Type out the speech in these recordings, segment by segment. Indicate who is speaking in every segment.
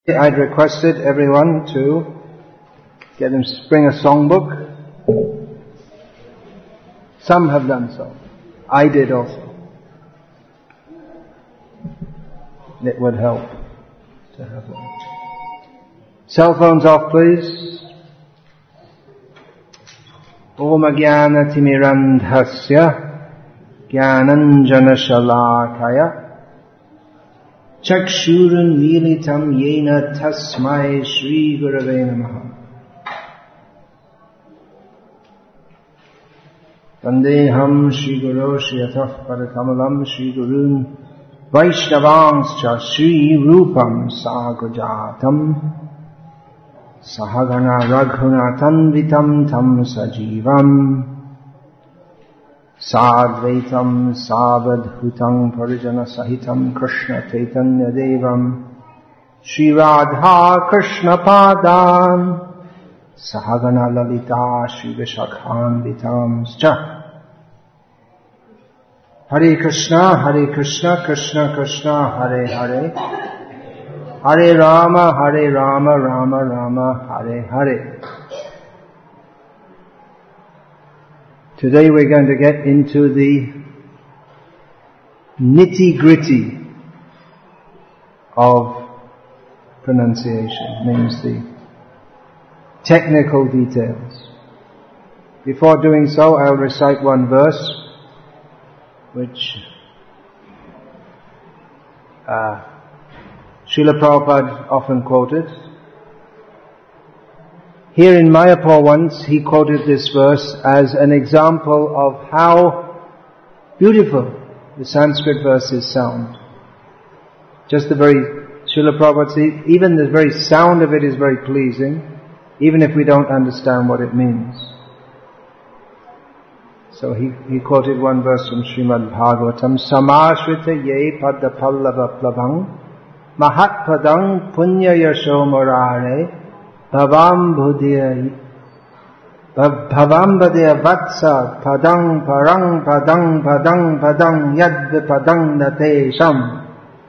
Speaker 1: I'd requested everyone to bring a songbook. Some have done so. I did also. It would help to have them. Cell phones off, please. Om Jnana Timirandhasya Jnananjana Shalakaya Chakshurun Militam Yena Tasmai Shri Gurave Namaha. Vandeham Shri Guru Shri Atah Parakamalam Shri Gurun Vaishnavanscha Shri Rupam Sagrajatam Sahagana Raghunatanvitam Tam Sajivam Sadvaitam Savadhutam Parijana Sahitam Krishna Chaitanya Devam Shri Radha Krishna Padam Sahagana Lalita Shri Vishakhanvitam Scha. Hare Krishna, Krishna Krishna, Hare Hare, Hare Rama, Rama Rama, Hare Hare. Today we're going to get into the nitty-gritty of pronunciation, means the technical details. Before doing so, I'll recite one verse which Srila Prabhupada often quoted. Here in Mayapur once, he quoted this verse as an example of how beautiful the Sanskrit verses sound. Just the very, Srila Prabhupada said, even the very sound of it is very pleasing, even if we don't understand what it means. So he quoted one verse from Srimad Bhagavatam, Samashrita ye padda pallava plavang Mahat padang punya yasho morare Bhavam badya vatsa padang parang padang yad padang natesham.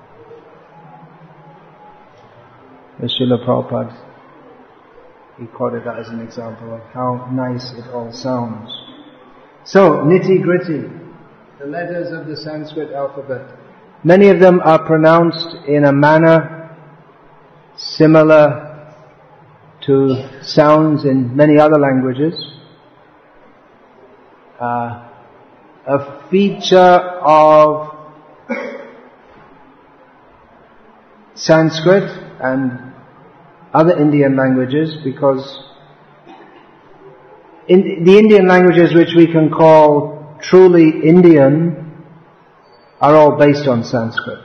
Speaker 1: Srila Prabhupada, he quoted that as an example of how nice it all sounds. So, nitty-gritty, the letters of the Sanskrit alphabet. Many of them are pronounced in a manner similar to sounds in many other languages. A feature of Sanskrit and other Indian languages, because in the Indian languages which we can call truly Indian are all based on Sanskrit.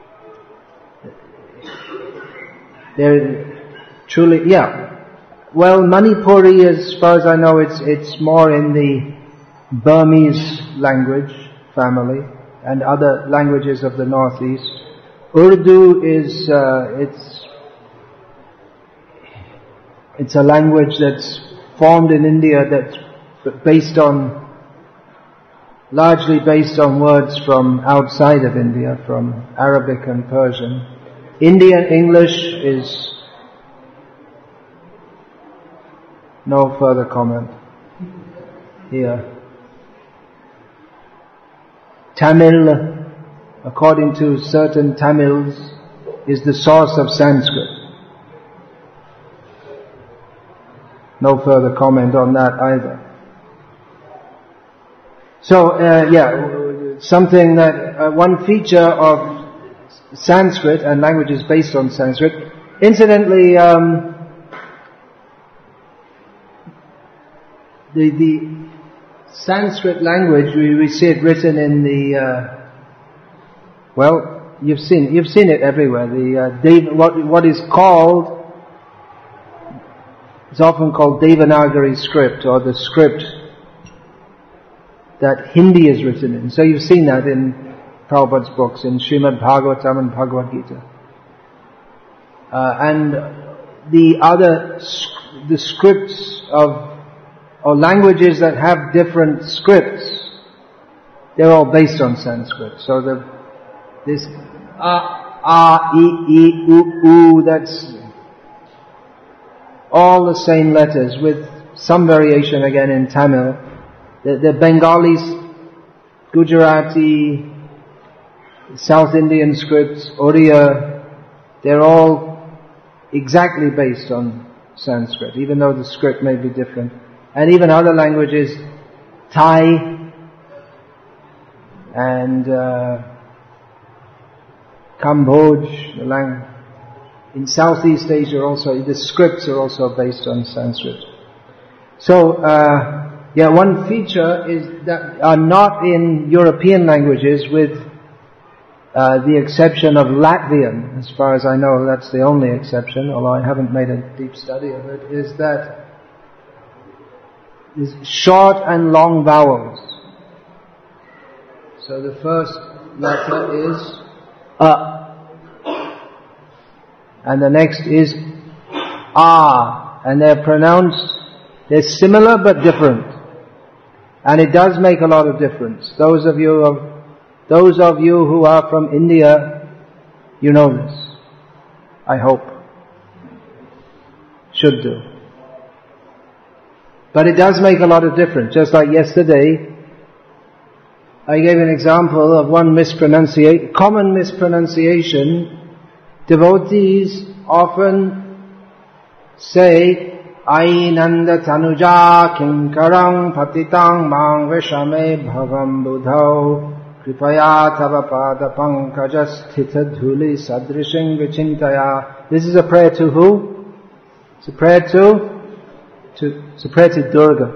Speaker 1: They're truly, yeah. Well, Manipuri, as far as I know, it's more in the Burmese language family and other languages of the northeast. Urdu is, it's a language that's formed in India that's largely based on words from outside of India, from Arabic and Persian. Indian English is no further comment here. Tamil, according to certain Tamils, is the source of Sanskrit. No further comment on that either. So, something that, one feature of Sanskrit and languages based on Sanskrit. Incidentally, the Sanskrit language, we see it written in the, you've seen it everywhere. What is called, it's often called Devanagari script, or the script that Hindi is written in. So you've seen that in Prabhupada's books, in Srimad Bhagavatam and Bhagavad Gita. And the scripts or languages that have different scripts, they're all based on Sanskrit. So this A, E, I, U, that's all the same letters with some variation again in Tamil. The Bengalis, Gujarati, South Indian scripts, Oriya, they're all exactly based on Sanskrit, even though the script may be different. And even other languages, Thai and Cambodge, in Southeast Asia also, the scripts are also based on Sanskrit. So, one feature is that are not in European languages, with the exception of Latvian. As far as I know, that's the only exception, although I haven't made a deep study of it, is that is short and long vowels. So the first letter is A, and the next is A, and they're similar but different. And it does make a lot of difference. Those of you who are from India, you know this. I hope. Should do. But it does make a lot of difference. Just like yesterday, I gave an example of one common mispronunciation. Devotees often say, Ainanda tanuja kinkarang patitang mang veshame bhavam budhau kripaya tava pada pankajas thita dhuli sadrishing vichintaya. This is a prayer to who? It's a prayer to Durga.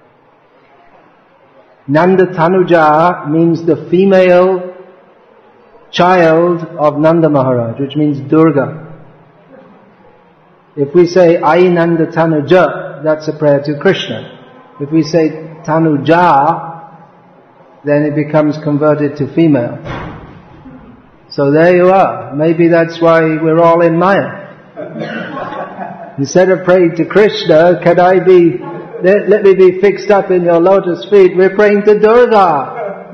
Speaker 1: Nanda Tanuja means the female child of Nanda Maharaj, which means Durga. If we say Ai Nanda Tanuja, that's a prayer to Krishna. If we say Tanuja, then it becomes converted to female. So there you are. Maybe that's why we're all in Maya. Instead of praying to Krishna, let me be fixed up in your lotus feet, we're praying to Durga.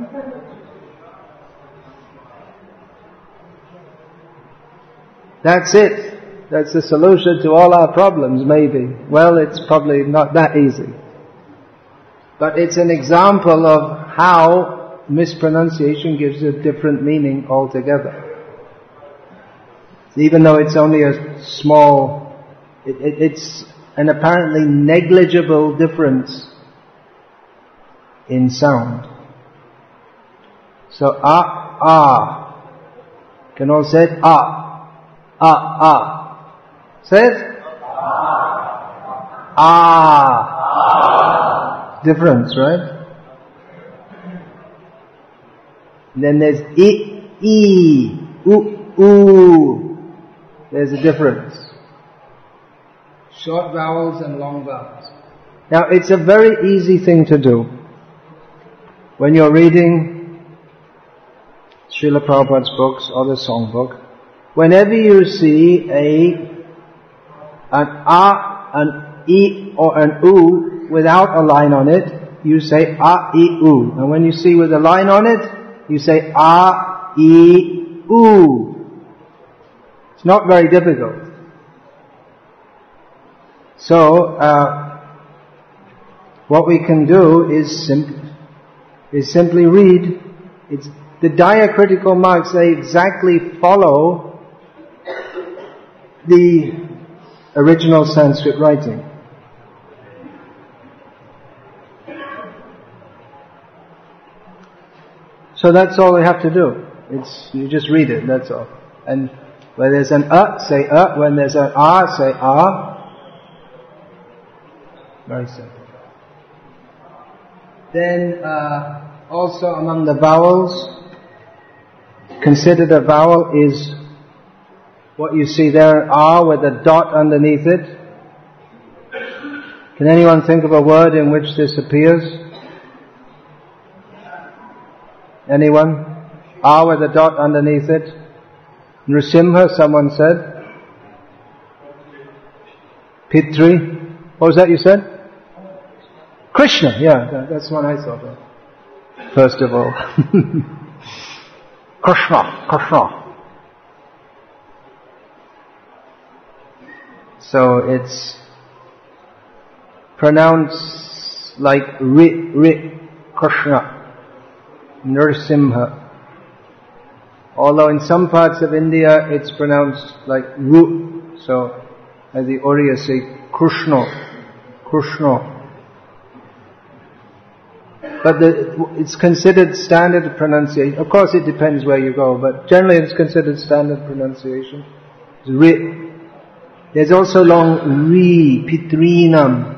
Speaker 1: That's it. That's the solution to all our problems, maybe. Well, it's probably not that easy. But it's an example of how mispronunciation gives a different meaning altogether. Even though it's only a small, it's an apparently negligible difference in sound. So, Can all say it? Say it? Difference, right? And then there's There's a difference. Short vowels and long vowels. Now, it's a very easy thing to do. When you're reading Srila Prabhupada's books or the songbook, whenever you see an A, an E or an U without a line on it, you say A, E, U. And when you see with a line on it, you say A, E, U. It's not very difficult. So, what we can do is simply read. The diacritical marks, they exactly follow the original Sanskrit writing. So that's all we have to do. You just read it, that's all. And where there's an say when there's an say Very simple. Then, also among the vowels, considered a vowel is what you see there, R with a dot underneath it. Can anyone think of a word in which this appears? Anyone? R with a dot underneath it. Nrsimha, someone said. Pitri. What was that you said? Krishna, yeah, that's what I thought of. First of all. Krishna. So pronounced like Ri, Krishna, Nrsimha. Although in some parts of India it's pronounced like Ru, so as the Oriya say, Krishna. But it's considered standard pronunciation. Of course it depends where you go, but generally it's considered standard pronunciation. It's Ri. There's also long Ri, Pitrinam,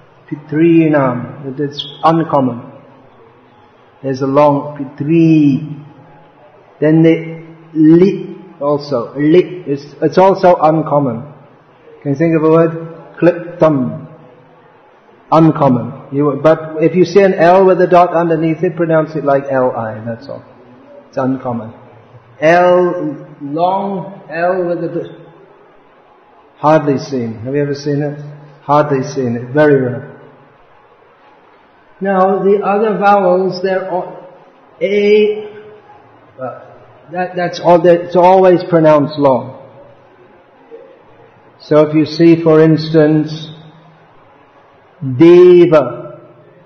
Speaker 1: it's uncommon. There's a long Pitri. Then the Li also, Li, it's also uncommon. Can you think of a word? Kliptam. Uncommon. But if you see an L with a dot underneath it, pronounce it like L-I, that's all. It's uncommon. L, long L with a dot. Hardly seen. Have you ever seen it? Hardly seen it. Very rare. Now, the other vowels, they're all, A, that's all, it's always pronounced long. So if you see, for instance, Deva,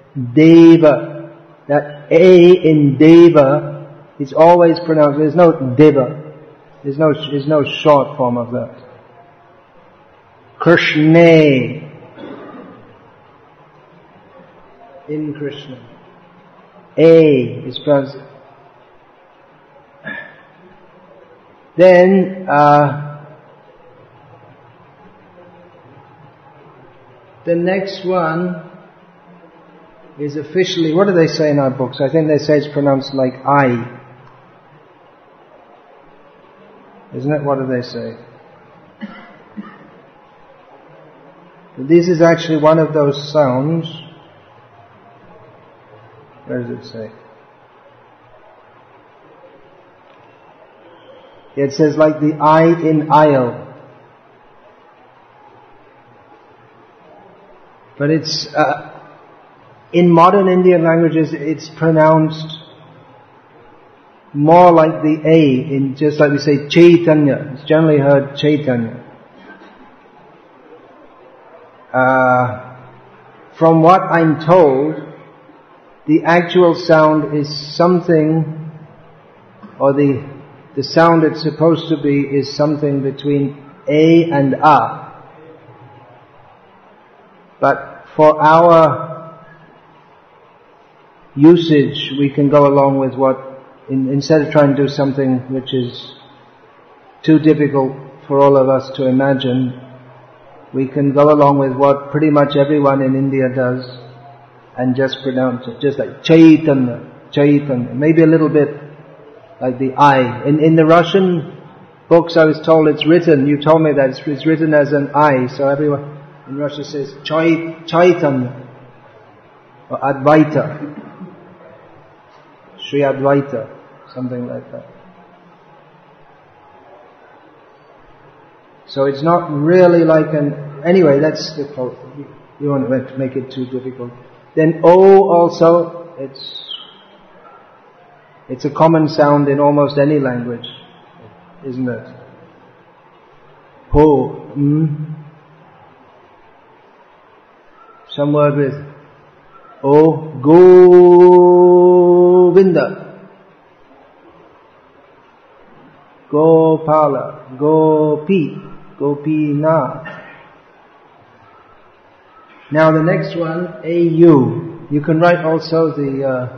Speaker 1: that A in Deva is always pronounced, there's no Deva, there's no short form of that. Krishna, in Krishna. A is pronounced. Then, the next one is officially, what do they say in our books? I think they say it's pronounced like I. Isn't it? What do they say? This is actually one of those sounds. Where does it say? It says like the I in aisle. But it's, in modern Indian languages, it's pronounced more like the A, in just like we say Chaitanya. It's generally heard Chaitanya. From what I'm told, the actual sound is something, or the sound it's supposed to be is something between A and A. But for our usage, we can go along with what, instead of trying to do something which is too difficult for all of us to imagine, we can go along with what pretty much everyone in India does and just pronounce it, just like Chaitanya, maybe a little bit like the I. In the Russian books I was told it's written, you told me that it's written as an I, so everyone in Russia says Chaitanya or Advaita, Sri Advaita, something like that. So it's not really like anyway, that's the fault. You don't want to make it too difficult. Then O also, it's a common sound in almost any language, isn't it? Ho, Some word with O, Govinda, Gopala, Gopi, Gopinath. Now the next one, A-U. You can write also the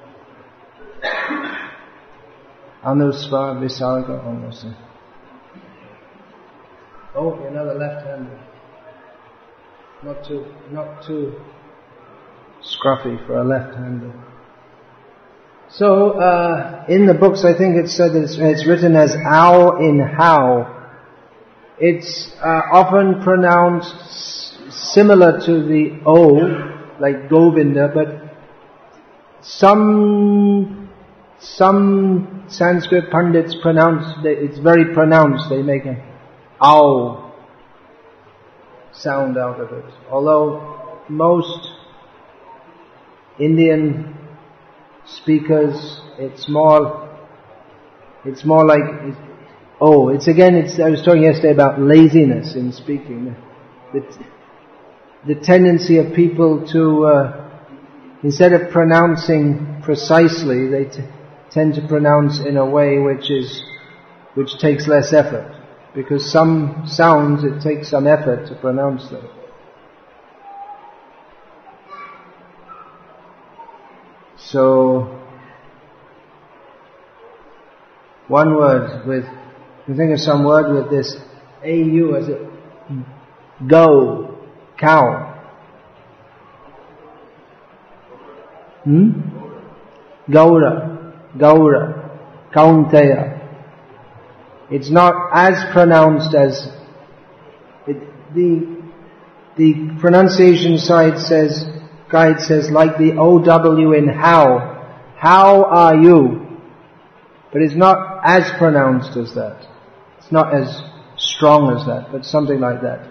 Speaker 1: Anusvar Visarga almost. Oh, another left-hander. Not too scruffy for a left-hander. So, in the books I think it's said that it's written as ow in how. It's often pronounced similar to the O, like Govinda, but some Sanskrit Pandits it's very pronounced, they make an ow sound out of it. Although most Indian speakers, it's more like, I was talking yesterday about laziness in speaking. the tendency of people to, instead of pronouncing precisely, they tend to pronounce in a way which takes less effort. Because some sounds, it takes some effort to pronounce them. So, one word with, you think of some word with this AU as a go, cow. Gaura, Kaunteya. It's not as pronounced as the pronunciation guide says like the OW in how are you? But it's not as pronounced as that. It's not as strong as that, but something like that.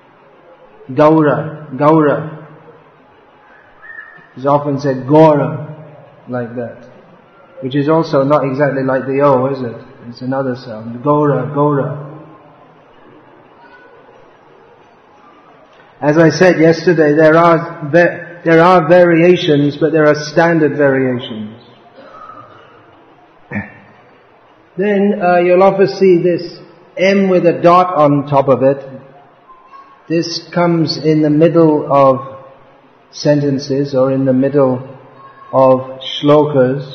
Speaker 1: Gaura. It's often said Gora, like that. Which is also not exactly like the O, is it? It's another sound. Gora. As I said yesterday, there are variations, but there are standard variations. Then you'll often see this M with a dot on top of it. This comes in the middle of sentences or in the middle of shlokas.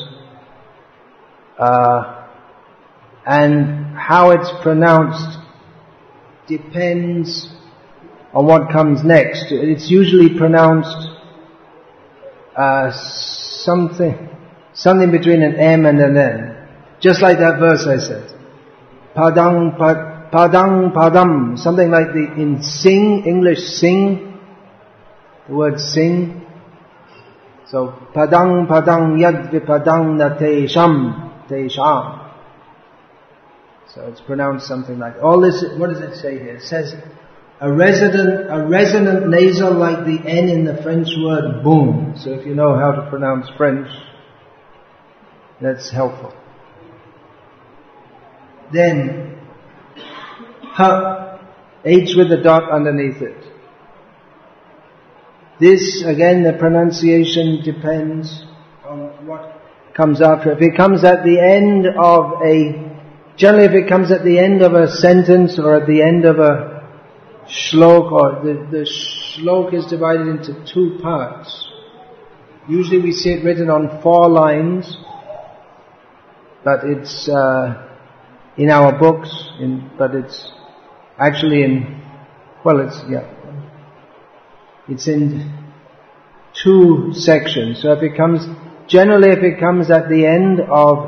Speaker 1: And how it's pronounced depends on what comes next. It's usually pronounced something between an M and an N. Just like that verse I said. Padam, something like in sing, English sing, the word sing. So, padang yad vipadang na tesham. So it's pronounced something like, all this, what does it say here? It says, a resonant nasal like the N in the French word boom. So if you know how to pronounce French, that's helpful. Then, H with the dot underneath it. This, again, the pronunciation depends on what comes after. If it comes at the end of generally if it comes at the end of a sentence or at the end of a shlok, or the shlok is divided into two parts. Usually we see it written on 4 lines, but it's in our books, but it's actually it's in 2 sections. So if it comes at the end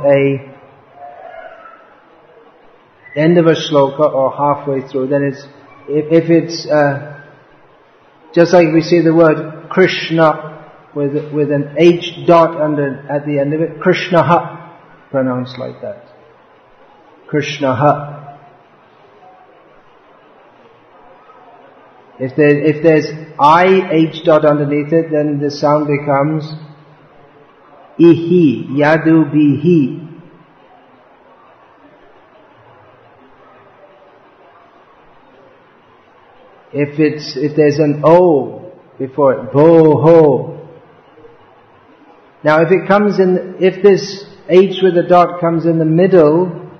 Speaker 1: of a shloka or halfway through, then if it's just like we see the word Krishna with an H dot at the end of it, Krishnaha, pronounced like that. Krishnaha. If there's H dot underneath it, then the sound becomes Ihi, Yadu Bihi. If there's an O before it, Bo-ho. Now if this H with a dot comes in the middle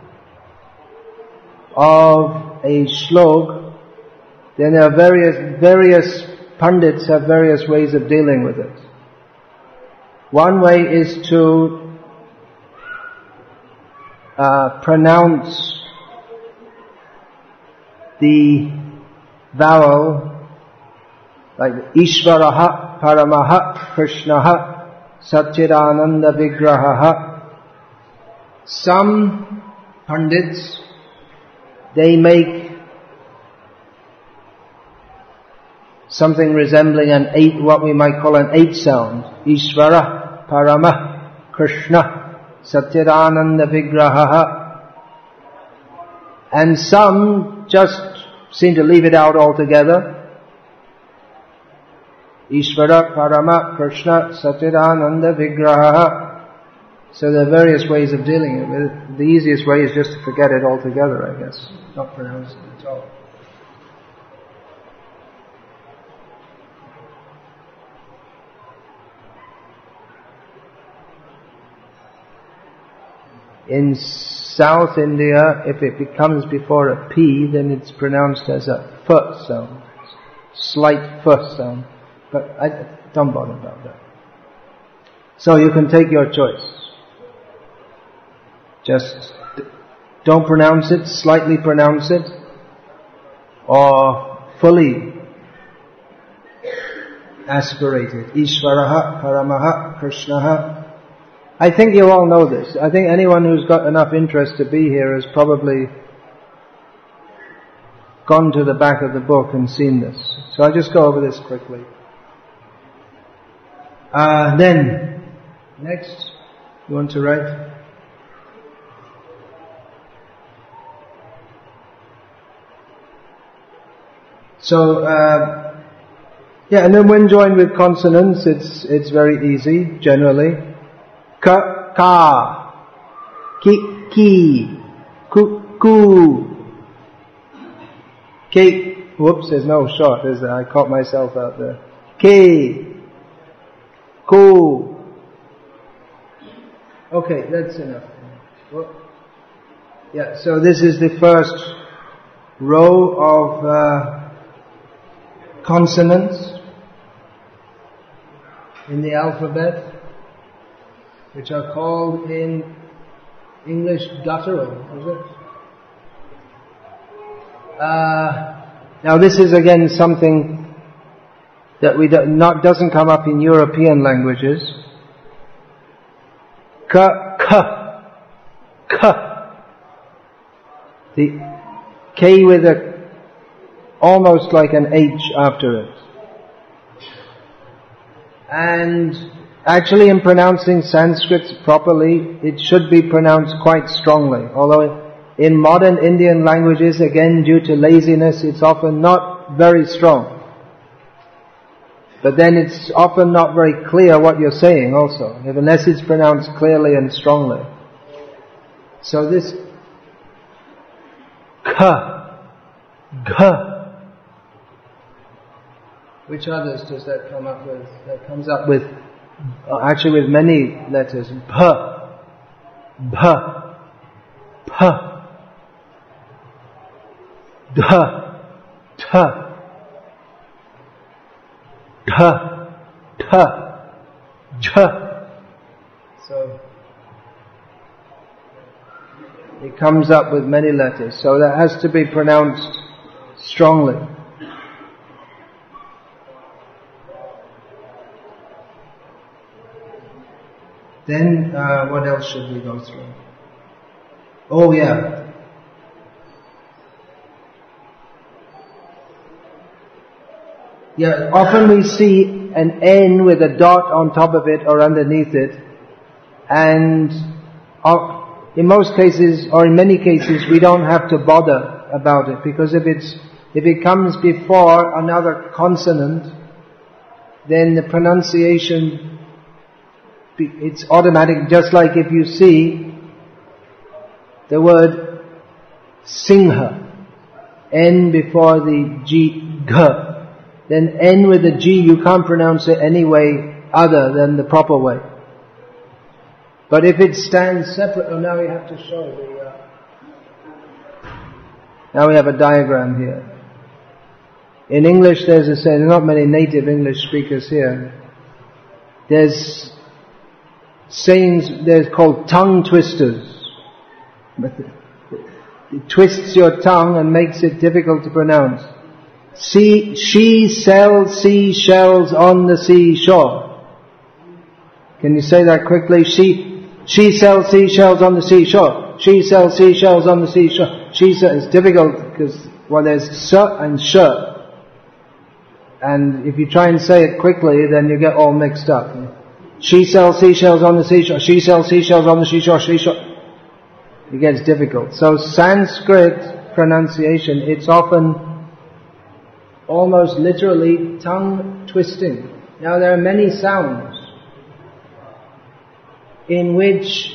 Speaker 1: of a shlok, then there are various pundits have various ways of dealing with it. One way is to pronounce the vowel like Ishvaraha, Paramaha, Krishnaha, Satchidananda Vigrahaha. Some pundits, they make something resembling what we might call an 8 sound. Ishvara, Parama, Krishna, Satchidananda Vigrahaha. And some just seem to leave it out altogether. Ishvara, Parama, Krishna, Satchidananda Vigrahaha. So there are various ways of dealing with it. The easiest way is just to forget it altogether, I guess. Not pronounce it at all. In South India, if it comes before a P, then it's pronounced as a F sound. Slight F sound. But don't bother about that. So you can take your choice. Just don't pronounce it, slightly pronounce it, or fully aspirate it. Ishvaraha, Paramaha, Krishnaha. I think you all know this. I think anyone who's got enough interest to be here has probably gone to the back of the book and seen this. So I'll just go over this quickly. Then, next, you want to write? So, and then when joined with consonants, it's very easy, generally. Ka, ka, ki, ku, ke. Whoops, there's no short, is there? I caught myself out there. Ke, ku. Okay, that's enough. Yeah, so this is the first row of consonants in the alphabet, which are called in English guttural, is it? Now this is again something that doesn't come up in European languages. Ka, ka, ka. The K with almost like an H after it. And actually in pronouncing Sanskrit properly, it should be pronounced quite strongly. Although in modern Indian languages, again due to laziness, it's often not very strong. But then it's often not very clear what you're saying also, unless it's pronounced clearly and strongly. So this ka, ga. Which others does that come up with? That comes up with, actually with many letters. Pa, pa, pa, da, ta, ta, ta, ja. So it comes up with many letters. So that has to be pronounced strongly. Then, what else should we go through? Oh yeah. Yeah, often we see an N with a dot on top of it or underneath it, and in most cases, or in many cases, we don't have to bother about it, because if it comes before another consonant, then the pronunciation, it's automatic, just like if you see the word Singha, N before the G, G, then N with the G, you can't pronounce it any way other than the proper way. But if it stands separate, now we have to show now we have a diagram here. In English there's a saying, there are not many native English speakers here. There's sayings, they're called tongue twisters. It twists your tongue and makes it difficult to pronounce. She sells seashells on the seashore. Can you say that quickly? She sells seashells on the seashore. She sells seashells on the seashore. It's difficult because, there's s and sh. And if you try and say it quickly, then you get all mixed up. She sells seashells on the seashore. She sells seashells on the seashore. It gets difficult. So Sanskrit pronunciation, it's often almost literally tongue twisting. Now there are many sounds in which,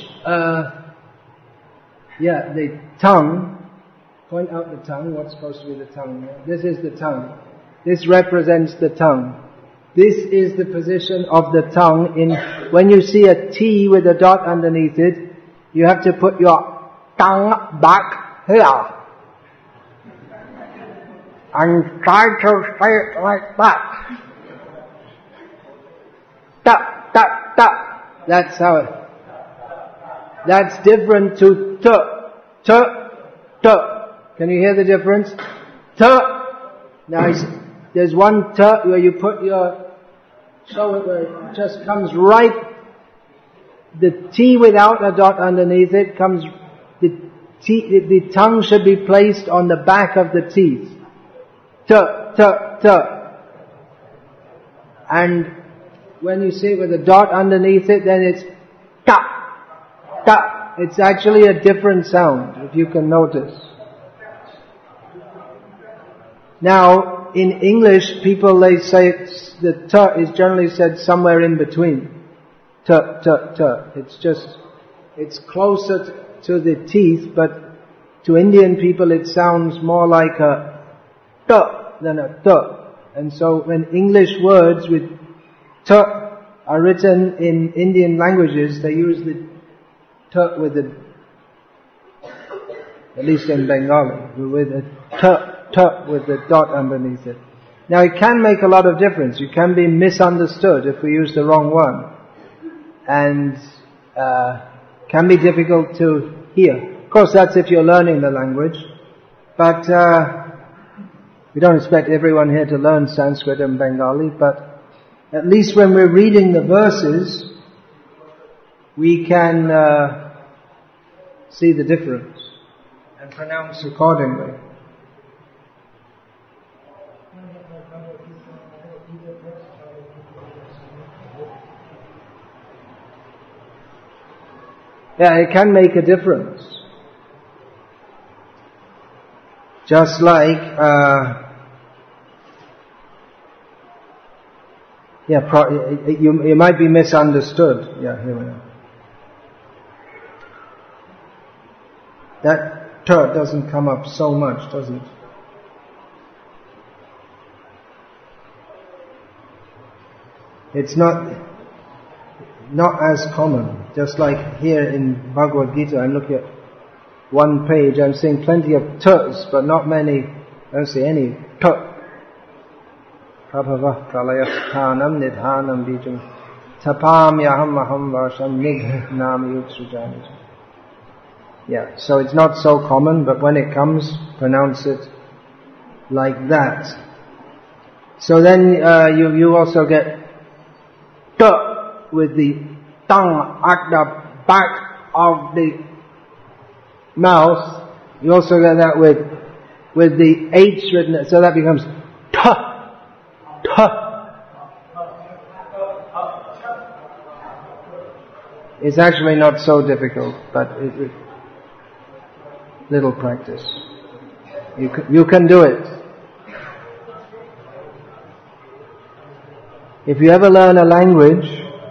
Speaker 1: the tongue, point out the tongue, what's supposed to be the tongue? This is the tongue. This represents the tongue. This is the position of the tongue when you see a T with a dot underneath it, you have to put your tongue back here. And try to say it like that. Ta, ta, ta. That's how it. That's different to t. T, t. Can you hear the difference? T. Now there's one t where you put your, so it just comes right, the T without a dot underneath it comes, the tongue should be placed on the back of the teeth. T, t, t. And when you say with a dot underneath it, then it's ta, ta. It's actually a different sound, if you can notice. Now, in English, people, they say the t is generally said somewhere in between. T, t, t. It's closer to the teeth, but to Indian people it sounds more like a t than a t. And so when English words with t are written in Indian languages, they use the t with the, at least in Bengali, with a t with the dot underneath it. Now it can make a lot of difference. You can be misunderstood if we use the wrong one. And can be difficult to hear. Of course that's if you're learning the language. But we don't expect everyone here to learn Sanskrit and Bengali, but at least when we're reading the verses, we can see the difference and pronounce accordingly. Yeah, it can make a difference. Just like, you might be misunderstood. Yeah, here we are. That t doesn't come up so much, does it? It's not as common. Just like here in Bhagavad Gita, I'm looking at one page, I'm seeing plenty of t's, but not many, I don't see any t. Prabhava pralayasthanam nidhanam bijam tapam yaham aham varsham nighnam yutsujani. Yeah, so it's not so common, but when it comes, pronounce it like that. So then you also get t with the tongue at the back of the mouth. You also get that with the H written, so that becomes t, t. It's actually not so difficult, but little practice. You can do it. If you ever learn a language,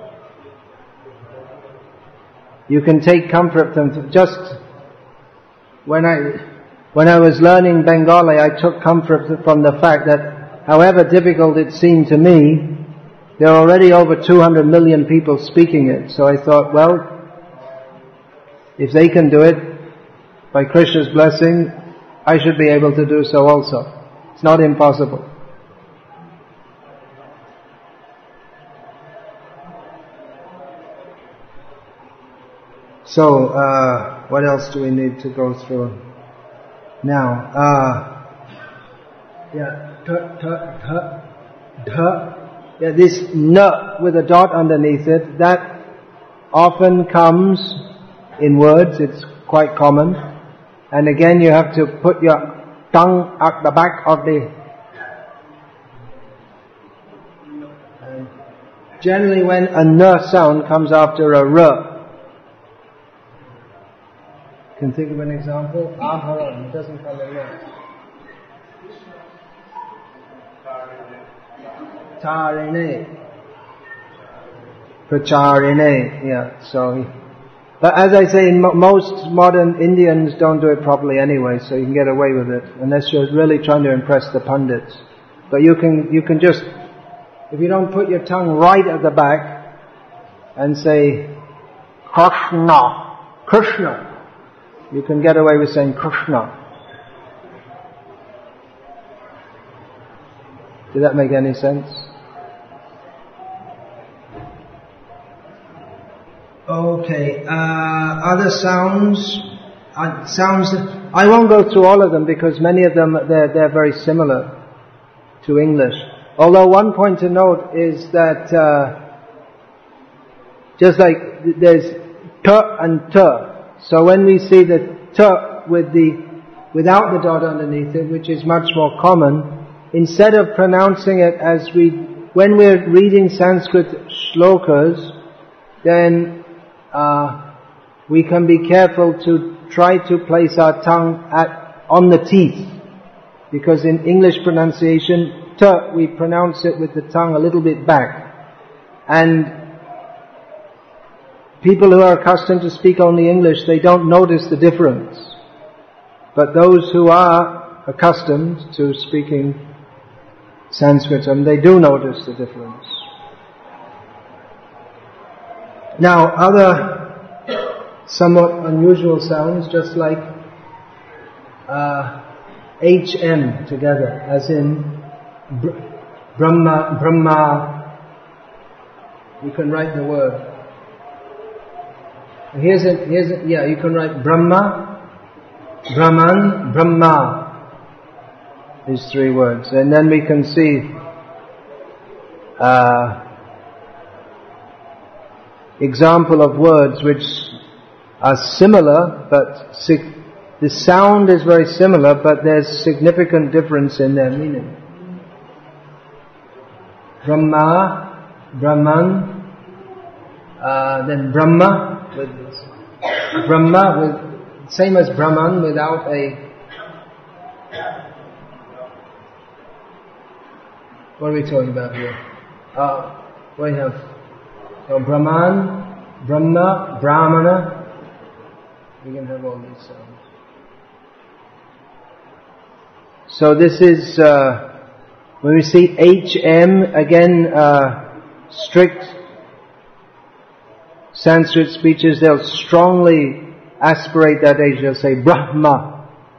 Speaker 1: you can take comfort from just when I was learning Bengali, I took comfort from the fact that however difficult it seemed to me, there are already over 200 million people speaking it. So I thought, well, if they can do it, by Krishna's blessing, I should be able to do so also. It's not impossible. So, what else do we need to go through now? Yeah, this n with a dot underneath it, that often comes in words, it's quite common. And again, you have to put your tongue at the back of the... generally when a n sound comes after a r. Can think of an example? Abharan, it doesn't come in there. Tarine. Pracharine, yeah, so... But as I say, most modern Indians don't do it properly anyway, so you can get away with it, unless you're really trying to impress the pundits. But you can just, if you don't put your tongue right at the back and say, Krishna, Krishna. You can get away with saying Krishna. Did that make any sense? Okay, other sounds. I won't go through all of them because many of them, they're very similar to English. Although one point to note is that just like there's t and t, so when we see the t without the dot underneath it, which is much more common, instead of pronouncing it as when we're reading Sanskrit shlokas, then we can be careful to try to place our tongue on the teeth, because in English pronunciation, t, we pronounce it with the tongue a little bit back, and people who are accustomed to speak only English, they don't notice the difference, but those who are accustomed to speaking Sanskritam, they do notice the difference. Now, other somewhat unusual sounds, just like HM together, as in Brahma. You can write the word. Here's it. Yeah, you can write Brahma, Brahman, Brahma. These three words, and then we can see example of words which are similar, but the sound is very similar, but there's significant difference in their meaning. Brahma, Brahman, then Brahma with same as Brahman without a. What are we talking about here? We have Brahman, Brahma, Brahmana. We can have all these sounds. So this is, when we see HM, again, strict Sanskrit speeches, they'll strongly aspirate that H, they'll say Brahma.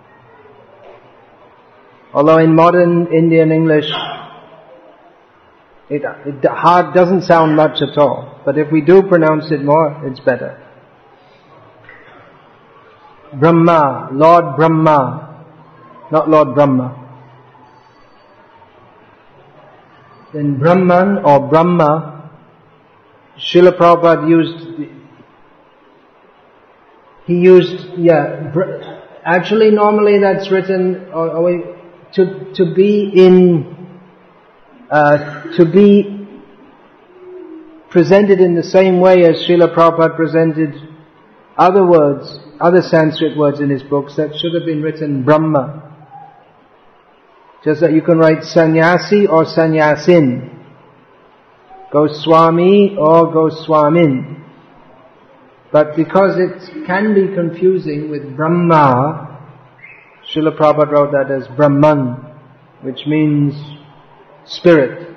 Speaker 1: Although in modern Indian English, it doesn't sound much at all. But if we do pronounce it more, it's better. Brahma, Lord Brahma, not Lord Brahma. Then Brahman or Brahma, Srila Prabhupada actually normally that's written, to be presented in the same way as Srila Prabhupada presented other Sanskrit words in his books, that should have been written Brahma. Just that you can write sannyasi or sannyasin, Goswami or Goswamin. But because it can be confusing with Brahma, Srila Prabhupada wrote that as Brahman, which means spirit.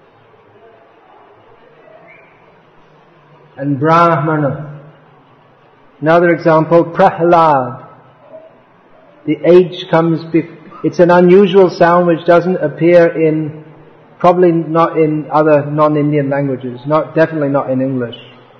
Speaker 1: And Brahmana. Another example, Prahlad. The H comes before. It's an unusual sound which doesn't appear probably not in other non-Indian languages, definitely not in English.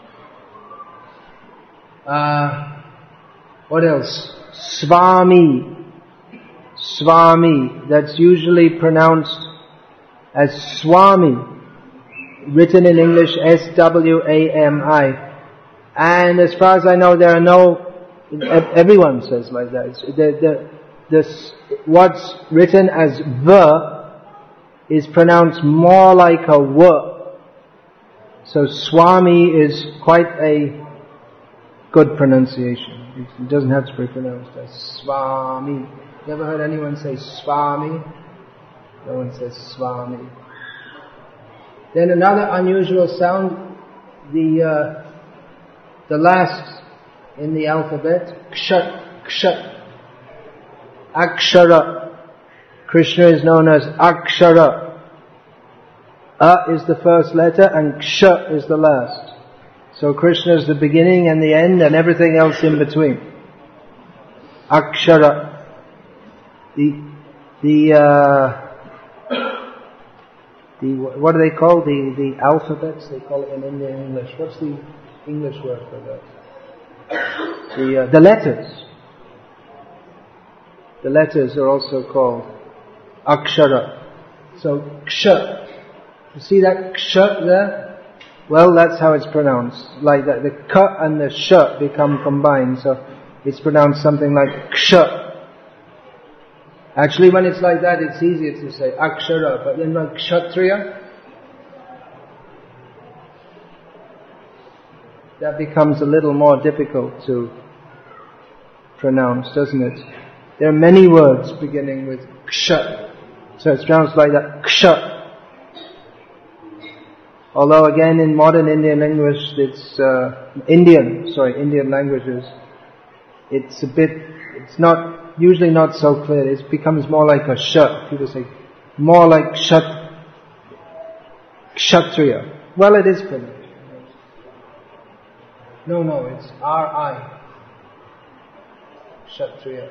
Speaker 1: What else? Swami. Swami. That's usually pronounced as Swami. Written in English, S-W-A-M-I. And as far as I know, there are everyone says like that. What's written as V is pronounced more like a W. So Swami is quite a good pronunciation. It doesn't have to be pronounced as Swami. You ever heard anyone say Swami? No one says Swami. Then another unusual sound, the last in the alphabet, Kshat, Kshat, Akshara. Krishna is known as Akshara. A is the first letter and Ksha is the last. So Krishna is the beginning and the end and everything else in between. Akshara. What do they call the alphabets? They call it in Indian English. What's the English word for that? The letters. The letters are also called akshara. So ksha. You see that ksha there? Well, that's how it's pronounced. Like that, the ka and the sha become combined. So it's pronounced something like ksha. Actually, when it's like that, it's easier to say akshara, but then like kshatriya, that becomes a little more difficult to pronounce, doesn't it? There are many words beginning with ksha, so it's pronounced like that, ksha. Although again, in modern Indian English, it's Indian languages, it's usually not so clear. It becomes more like a sh. People say, more like kshatriya. Well, it is pronounced. No, it's R-I. Kshatriya.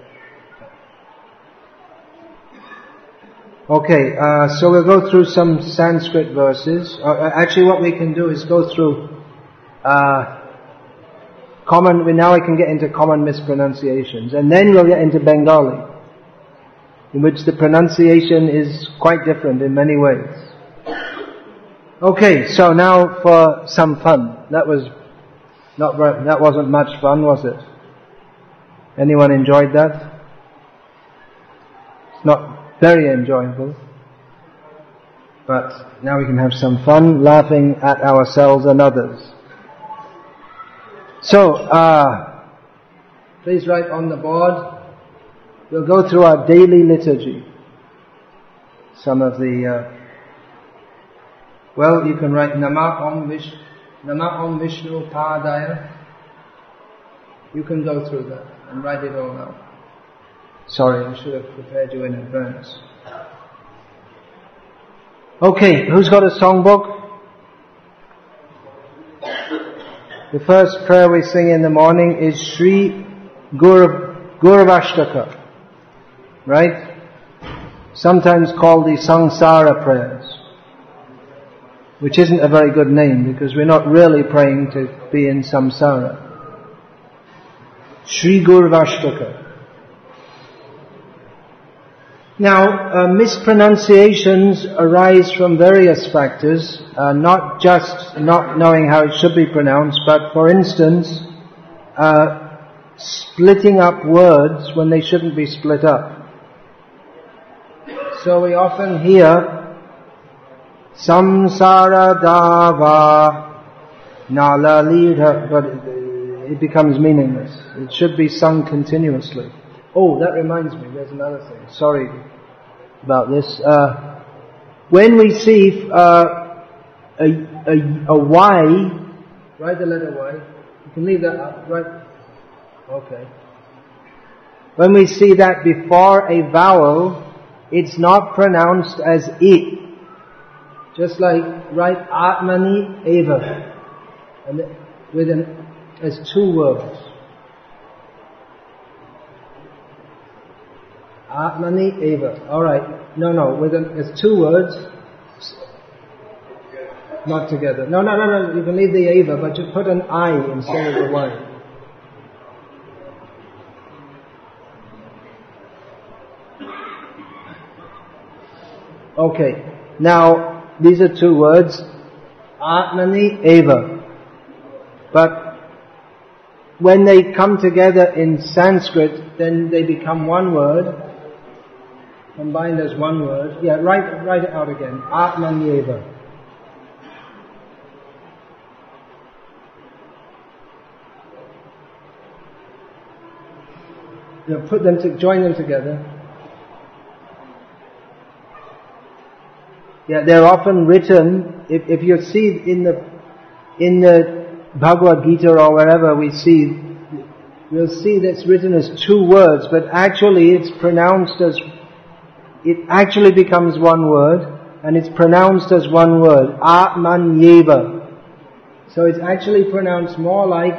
Speaker 1: Okay, so we'll go through some Sanskrit verses. Actually, what we can do is go through now we can get into common mispronunciations, and then we'll get into Bengali, in which the pronunciation is quite different in many ways. Okay, so now for some fun. That wasn't much fun, was it? Anyone enjoyed that? It's not very enjoyable, but now we can have some fun laughing at ourselves and others. So, please write on the board. We'll go through our daily liturgy. Some of the, you can write Nama Om Vishnu Padaya. You can go through that and write it all out. Sorry, I should have prepared you in advance. Okay, who's got a songbook? The first prayer we sing in the morning is Sri Gauravashtaka, right? Sometimes called the Sangsara prayers, which isn't a very good name because we're not really praying to be in samsara. Sri Gauravashtaka. Now, mispronunciations arise from various factors, not just not knowing how it should be pronounced, but for instance, splitting up words when they shouldn't be split up. So we often hear samsara dava nalalira, but it becomes meaningless. It should be sung continuously. Oh, that reminds me, there's another thing. Sorry about this. When we see a Y, write the letter Y. You can leave that up, right? Okay. When we see that before a vowel, it's not pronounced as I. Just like write Atmani Eva, and as two words. Atmani Eva. Alright. No, as two words. Not together. No. You can leave the Eva, but you put an I instead of the Y. Okay. Now, these are two words. Atmani Eva. But when they come together in Sanskrit, then they become one word. Combined as one word. Yeah, write it out again. Atmanyeva. Join them together. Yeah, they're often written, if you see in the Bhagavad Gita or wherever we'll see that it's written as two words, but actually it actually becomes one word, and it's pronounced as one word, Atmanyeva. So it's actually pronounced more like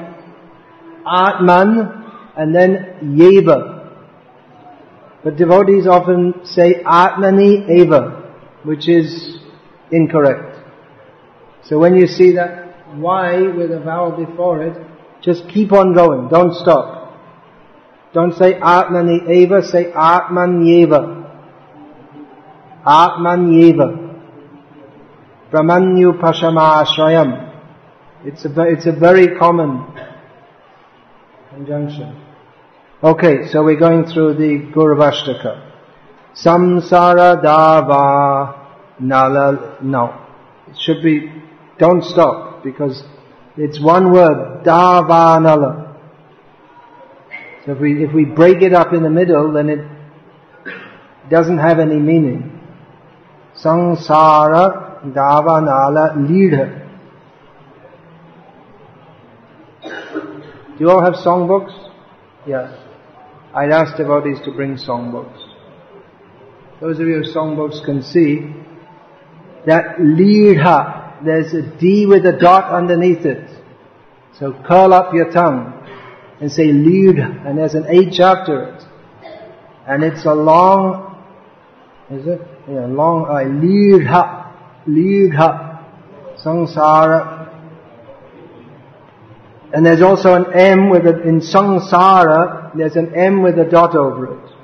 Speaker 1: Atman and then Yeva. But devotees often say Atmani Eva, which is incorrect. So when you see that Y with a vowel before it, just keep on going, don't stop. Don't say Atmani Eva, say Atman Yeva. Atman Yeva. Brahmanyu Pashamashrayam. It's a very common conjunction. Okay, so we're going through the Gauravashtaka. Samsara Dava Nala. No. It should be, don't stop, because it's one word, Dava Nala. So if we break it up in the middle, then it doesn't have any meaning. Samsara Dava Nala Leader. Do you all have songbooks? Yes. I'd ask devotees to bring songbooks. Those of you who have songbooks can see that Leedha, there's a D with a dot underneath it. So curl up your tongue and say Leedha, and there's an H after it. And it's a long, is it? Yeah, long I. Leedha, Samsara. And there's also an M in Samsara, there's an M with a dot over it.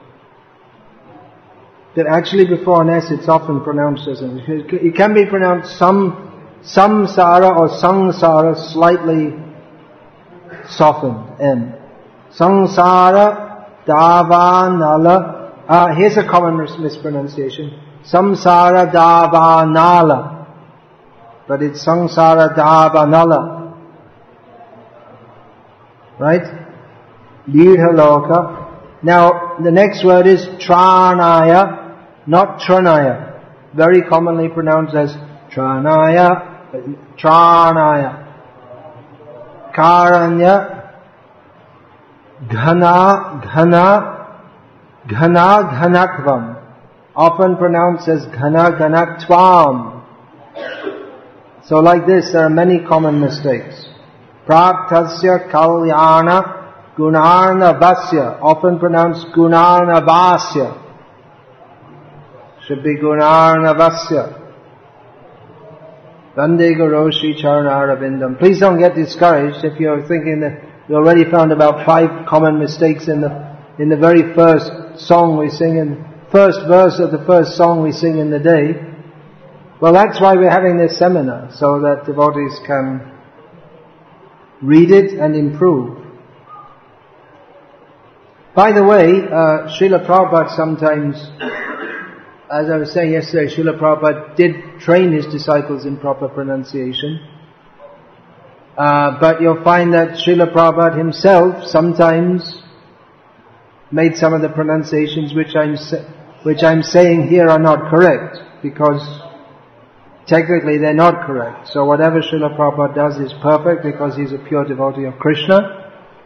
Speaker 1: That actually before an S it's often pronounced as an, it can be pronounced Samsara or Sangsara, slightly softened, M. Sangsara Davanala. Here's a common mispronunciation. Samsara Davanala. But it's Sangsara Davanala. Right? Leedha Loka. Now, the next word is Tranaya, not Tranaya. Very commonly pronounced as Tranaya, Tranaya. Karanya, Ghanakvam. Often pronounced as Ghanakvam. So like this, there are many common mistakes. Praktasya Kalyana Gunarnavasya, often pronounced Gunarnavasya. Should be Gunarnavasya. Vande Guroshi Charanarabindam. Please don't get discouraged if you're thinking that you already found about 5 common mistakes in the very first song we sing, in first verse of the first song we sing in the day. Well, that's why we're having this seminar, so that devotees can read it and improve. By the way, Srila Prabhupada sometimes, as I was saying yesterday, Srila Prabhupada did train his disciples in proper pronunciation. But you'll find that Srila Prabhupada himself sometimes made some of the pronunciations which I'm saying here are not correct, because technically they're not correct. So whatever Srila Prabhupada does is perfect because he's a pure devotee of Krishna.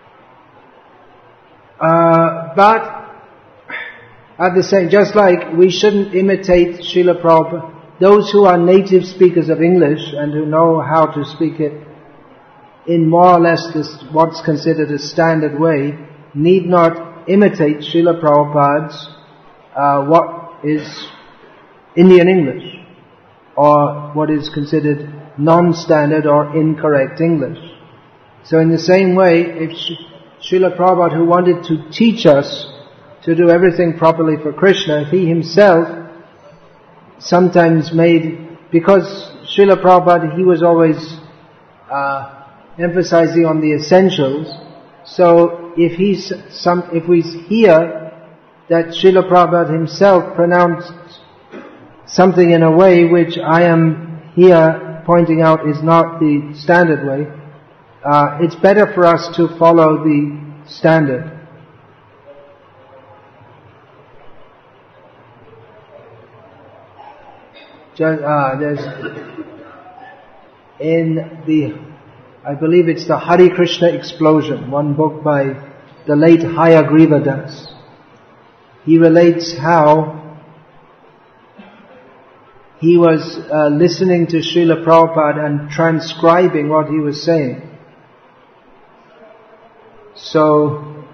Speaker 1: But at the same, just like we shouldn't imitate Srila Prabhupada, those who are native speakers of English and who know how to speak it in more or less what's considered a standard way, need not imitate Srila Prabhupada's what is Indian English, or what is considered non-standard or incorrect English. So in the same way, if Srila Prabhupada, who wanted to teach us to do everything properly for Krishna, he himself sometimes because Srila Prabhupada, he was always emphasizing on the essentials. So if we hear that Srila Prabhupada himself pronounced something in a way which I am here pointing out is not the standard way, it's better for us to follow the standard. There's I believe it's the Hare Krishna Explosion, one book by the late Hayagriva Das. He relates how he was listening to Srila Prabhupada and transcribing what he was saying. So,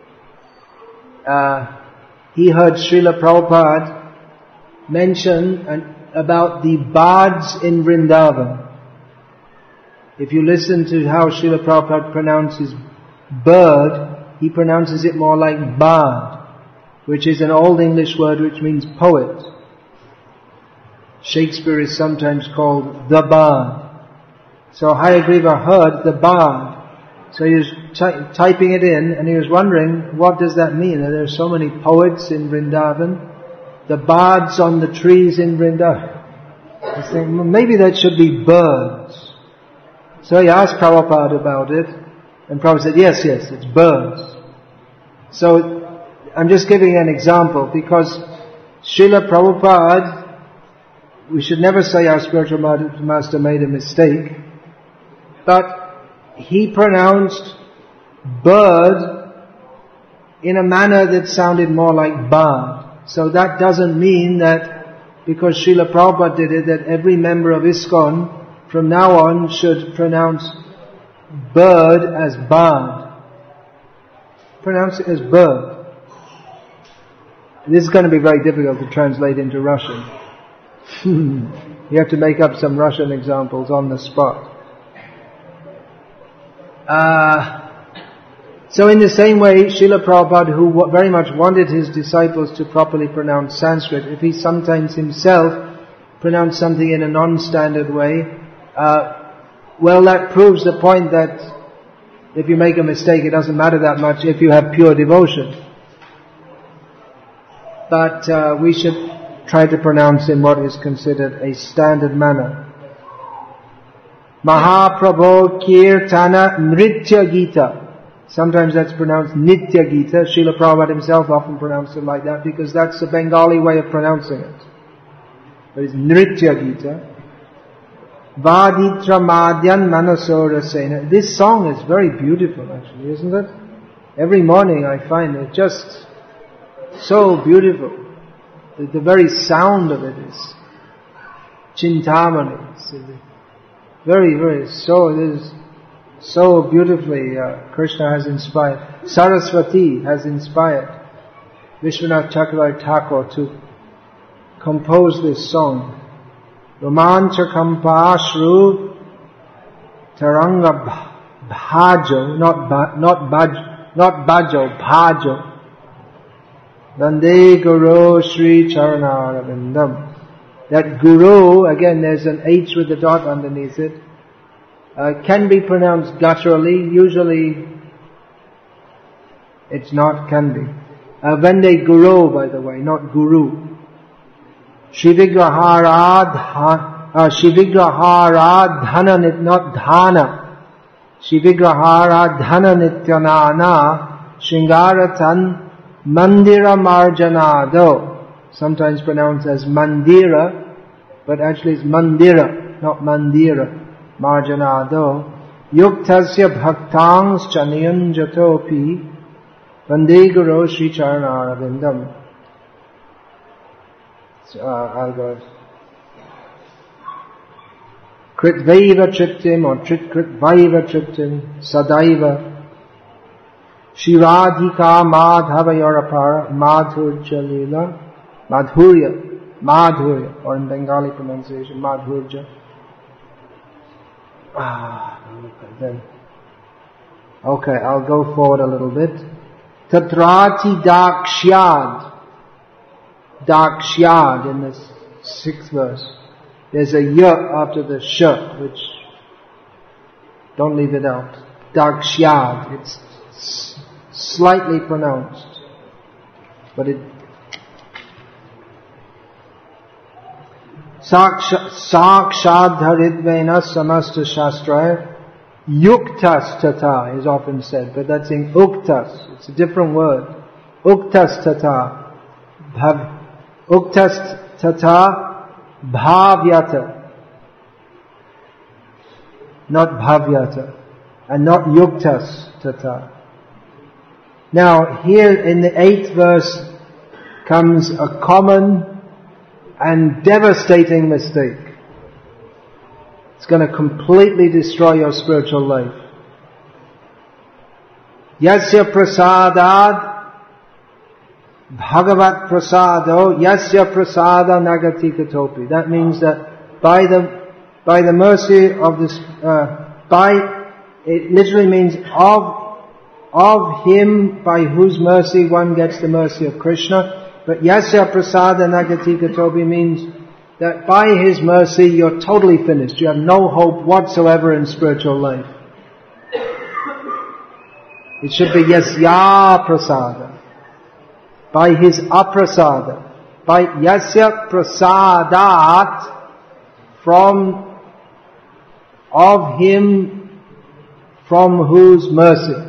Speaker 1: he heard Srila Prabhupada mention about the bards in Vrindavan. If you listen to how Srila Prabhupada pronounces bird, he pronounces it more like bard, which is an Old English word which means poet. Shakespeare is sometimes called the bard. So Hayagriva heard the bard. So he was typing it in and he was wondering, what does that mean? There are so many poets in Vrindavan. The bards on the trees in Vrindavan. He's thinking, well, maybe that should be birds. So he asked Prabhupada about it, and Prabhupada said, yes, it's birds. So, I'm just giving an example, because Srila Prabhupada, we should never say our spiritual master made a mistake, but he pronounced bird in a manner that sounded more like bard. So that doesn't mean that because Srila Prabhupada did it, that every member of ISKCON from now on should pronounce bird as bard. Pronounce it as bird. This is going to be very difficult to translate into Russian. You have to make up some Russian examples on the spot. So in the same way, Srila Prabhupada, who very much wanted his disciples to properly pronounce Sanskrit, if he sometimes himself pronounced something in a non-standard way, well, that proves the point that if you make a mistake, it doesn't matter that much if you have pure devotion. But we should try to pronounce in what is considered a standard manner. Mahaprabho Kirtana Nritya Gita. Sometimes that's pronounced Nitya Gita. Srila Prabhupada himself often pronounced it like that because that's the Bengali way of pronouncing it. But it's Nritya Gita. Vaditra Madhyan Manasora Sena. This song is very beautiful actually, isn't it? Every morning I find it just so beautiful. The very sound of it is Chintamani. So beautifully Krishna has inspired. Saraswati has inspired Vishwanath Chakravarti Thakur to compose this song. Romancha Kampashru Taranga Bhajo, not Bajo, Bhajo. Vande Guru Sri Charanarvindam. That Guru, again there's an H with a dot underneath it, can be pronounced gutturally. Usually it's not, can be. Vande Guru, by the way, not Guru. Shivigrahara dhana, not dhana. Shivigrahara dhana nityanana Shingaratan Mandira Marjanado. Sometimes pronounced as Mandira, but actually it's Mandira, not Mandira. Marjanado. Yuktasya bhaktangs chanyanjatopi Vande Guru Sri Charanarvindam. I'll go. Kritvaiva triptim or Kritvaiva triptim Sadaiva Shiradhika Madhavayorapara Madhurja Lila Madhurya, or in Bengali pronunciation Madhurja. Okay, I'll go forward a little bit. Tatrati Dakshyad in the 6th verse. There's a y after the sh, which don't leave it out. Dakshyad. It's slightly pronounced, but it Sakshadharidvena samasta shastraya yuktas tata is often said, but that's in uktas. It's a different word. Uktas tata. Uktas tata bhavyata. Not bhavyata. And not yuktas tata. Now here in the 8th verse comes a common and devastating mistake. It's going to completely destroy your spiritual life. Yasya prasadad bhagavat prasado yasya prasada nagati katopi. That means that by the mercy of this, it literally means of him by whose mercy one gets the mercy of Krishna. But yasya prasada nagati katopi means that by his mercy you're totally finished. You have no hope whatsoever in spiritual life. It should be yasya prasada. By his aprasada. By yasya prasadat, from of him from whose mercy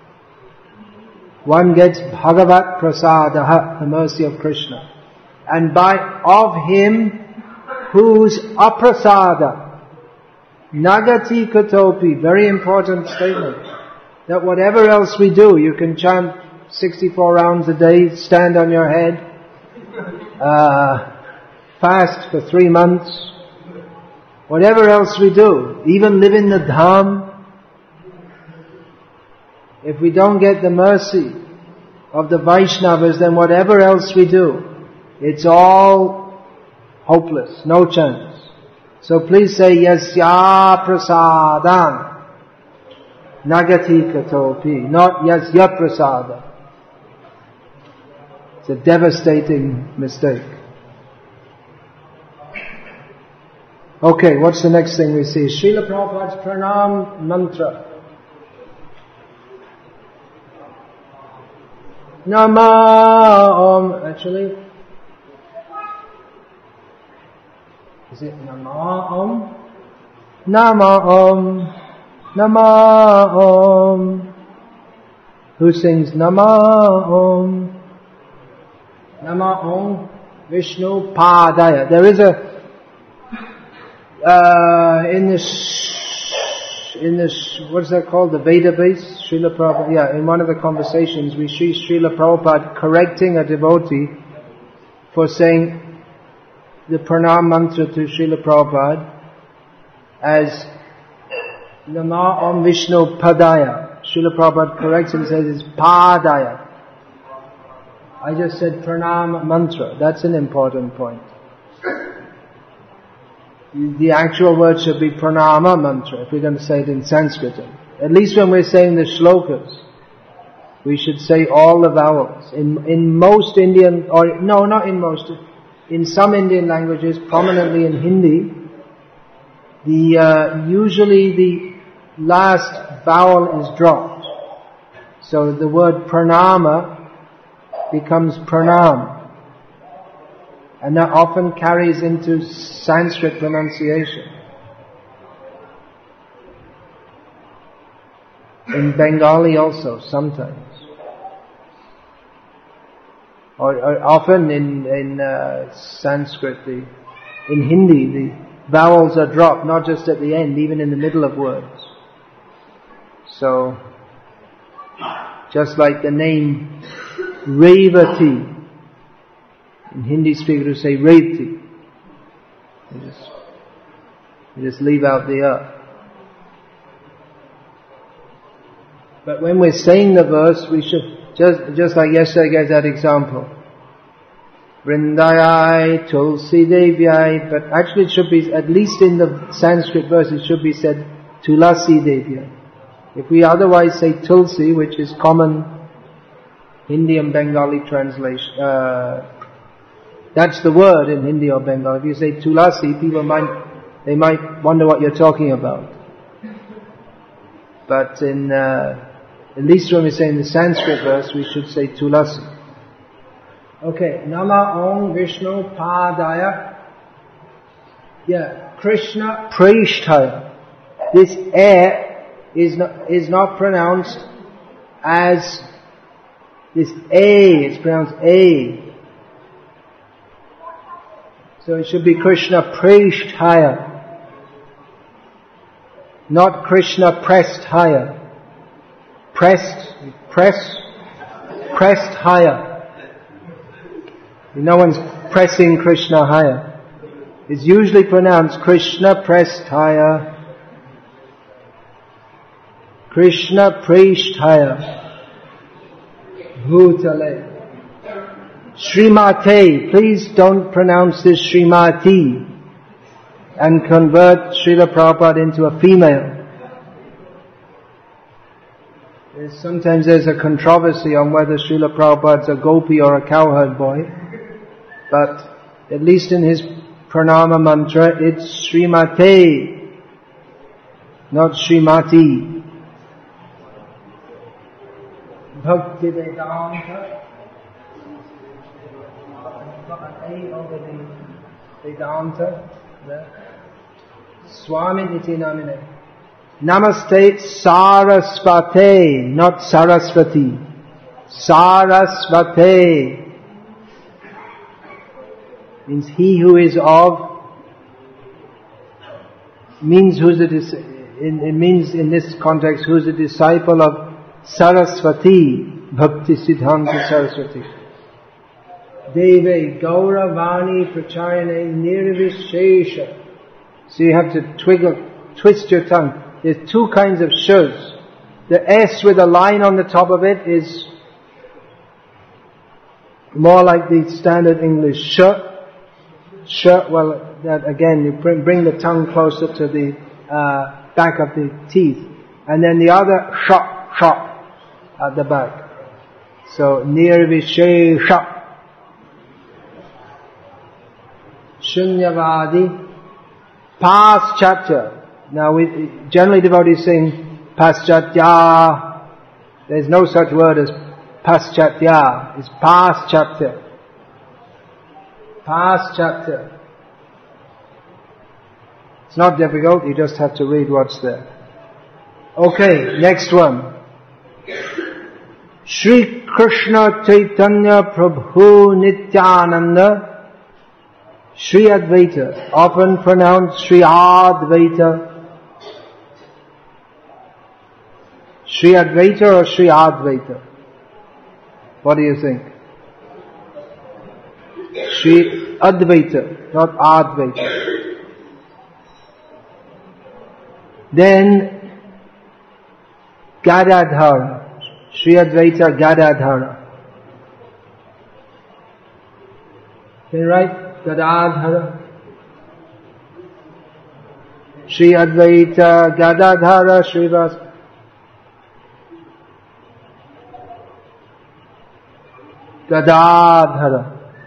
Speaker 1: one gets bhagavat prasadaha, the mercy of Krishna. And by of him whose aprasada, nagati katopi, very important statement, that whatever else we do, you can chant 64 rounds a day, stand on your head, fast for 3 months, whatever else we do, even live in the dham, if we don't get the mercy of the Vaishnavas, then whatever else we do, it's all hopeless, no chance. So please say, yasya prasadam nagati katopi, not yasya prasada. It's a devastating mistake. Okay, what's the next thing we see? Srila Prabhupada's pranam mantra. Nama Om, actually, is it Nama Om? Nama Om, Nama Om. Who sings Nama Om? Nama Om Vishnu Padaya. There is in this, what's that called? The Veda base? Srila Prabhupada, in one of the conversations we see Srila Prabhupada correcting a devotee for saying the pranam mantra to Srila Prabhupada as Nama Om Vishnu Padaya. Srila Prabhupada corrects him and says it's Padaya. I just said pranam mantra. That's an important point. The actual word should be pranama mantra, if we're going to say it in Sanskrit. At least when we're saying the shlokas, we should say all the vowels. In most Indian, or no, not in most, in some Indian languages, prominently in Hindi, usually the last vowel is dropped. So the word pranama becomes pranam. And that often carries into Sanskrit pronunciation. In Bengali also, sometimes. Or often in Sanskrit, in Hindi, the vowels are dropped, not just at the end, even in the middle of words. So, just like the name Revati, in Hindi speakers who say Revati, you just leave out the But when we're saying the verse, we should, just like yesterday I gave that example. Vrindayai, Tulsi Devyai, but actually it should be, at least in the Sanskrit verse, it should be said Tulasi Devyai. If we otherwise say Tulsi, which is common Hindi and Bengali translation, that's the word in Hindi or Bengali. If you say Tulasi, people might wonder what you're talking about. But at least when we say in the Sanskrit verse, we should say Tulasi. Okay, Nama Om Vishnu Padaya. Krishna Prishtaya. This is not pronounced as this A, it's pronounced A. So it should be Krishna Prishtaya, not Krishna Presthaya. Pressed higher. No one's pressing Krishna higher. It's usually pronounced Krishna pressed higher. Krishna preached higher. Bhutale. Srimate. Please don't pronounce this Srimati and convert Srila Prabhupada into a female. Sometimes there's a controversy on whether Srila Prabhupada's a gopi or a cowherd boy. But at least in his pranama mantra, it's Srimate, not Srimati. Bhakti Vedanta. Vedanta. Swami iti namine. Namaste Sarasvate, not Sarasvati. Sarasvate means he who is of, means who's a it means in this context who's a disciple of Sarasvati, Bhakti Siddhanta Sarasvati. Deve Gauravani Pracharane Nirvishesha. So you have to twist your tongue. There's two kinds of shus. The S with a line on the top of it is more like the standard English sh. Well, that again, you bring the tongue closer to the back of the teeth. And then the other sh at the back. So, nirvishesha. Shunyavadi. Past chapter. Now, generally devotees sing paschatya. There's no such word as paschatya. It's past chapter. Past chapter. It's not difficult, you just have to read what's there. Okay, next one. Shri Krishna Chaitanya Prabhu Nityananda Shri Advaita, often pronounced Shri Advaita. Shri Advaita or Shri Advaita? What do you think? Shri Advaita, not Advaita. Then Gadadhara, Shri Advaita Gadadhara. Can you write Gadadhara? Shri Advaita Gadadhara Srivas. Gadadhara.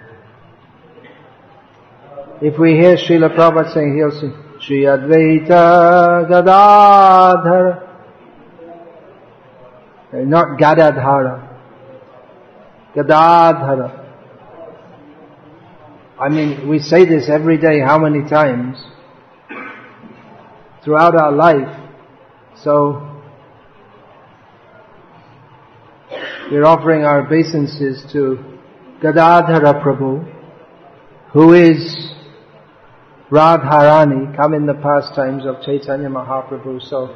Speaker 1: If we hear Srila Prabhupada saying, he'll sing Shri Advaita Gadadhara. Not Gadadhara. Gadadhara. I mean, we say this every day, how many times? Throughout our life. So, we're offering our obeisances to Gadadhara Prabhu, who is Radharani, come in the pastimes of Chaitanya Mahaprabhu. So,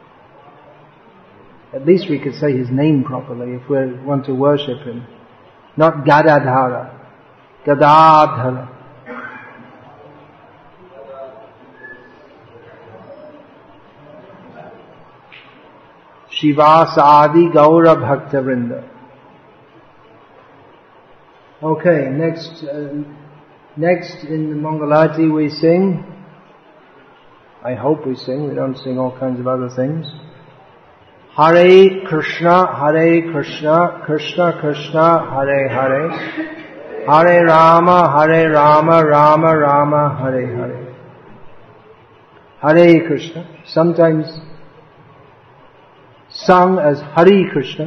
Speaker 1: at least we could say his name properly if we want to worship him. Not Gadadhara. Gadadhara. Shivasadi Gaura Bhakta Vrinda. Okay, next in the Mangalati we sing. I hope we sing. We don't sing all kinds of other things. Hare Krishna, Krishna Krishna, Hare Hare. Hare Rama, Rama Rama, Hare Hare. Hare Krishna, sometimes sung as Hare Krishna.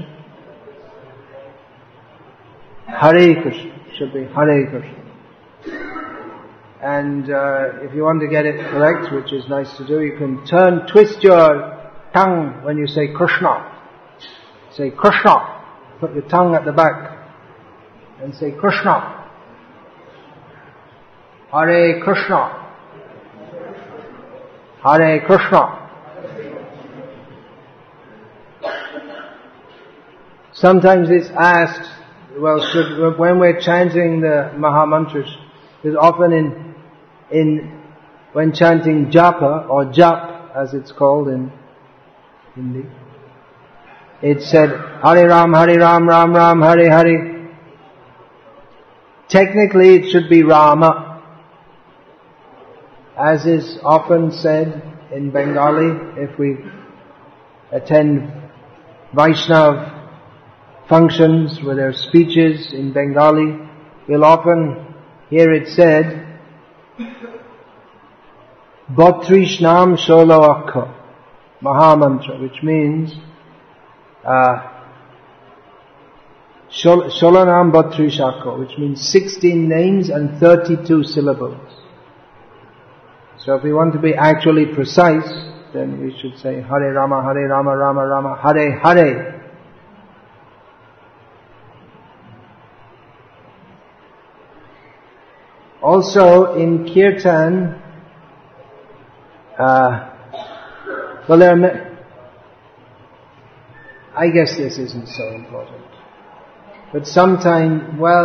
Speaker 1: Hare Krishna should be Hare Krishna. And if you want to get it correct, which is nice to do, you can twist your tongue when you say Krishna. Say Krishna. Put your tongue at the back and say Krishna. Hare Krishna. Hare Krishna. Sometimes it's asked, when we're chanting the Mahamantras, because often when chanting japa or jap as it's called in Hindi, it's said Hare Ram, Ram Ram, Hare Hare. Technically it should be Rama, as is often said in Bengali. If we attend Vaishnav functions where there are speeches in Bengali, we'll often hear it said Bhatrishnaam Sholo Akkha Mahamantra, which means Sholonam Bhatrish Akkha, which means 16 names and 32 syllables. So if we want to be actually precise, then we should say Hare Rama, Rama Rama, Hare Hare. Also in Kirtan, I guess this isn't so important. But sometimes,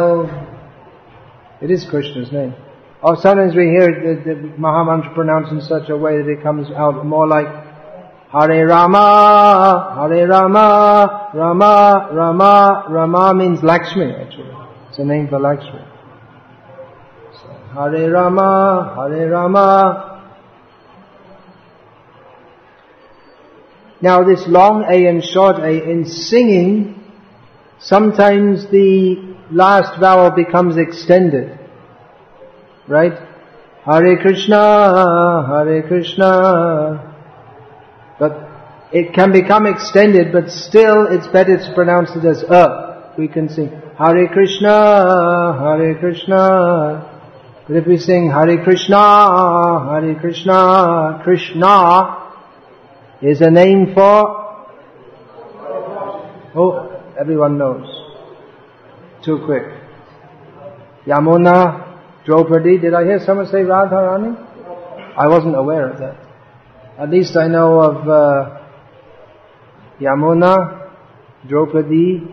Speaker 1: it is Krishna's name. Or sometimes we hear the Mahamantra pronounced in such a way that it comes out more like Hare Rama, Rama, Rama. Rama means Lakshmi actually. It's a name for Lakshmi. So, Hare Rama. Now this long A and short A, in singing, sometimes the last vowel becomes extended. Right? Hare Krishna. But it can become extended, but still it's better to pronounce it as We can sing Hare Krishna, But if we sing Hare Krishna, Krishna is a name for... everyone knows. Too quick. Yamuna, Draupadi. Did I hear someone say Radharani? I wasn't aware of that. At least I know of Yamuna, Draupadi,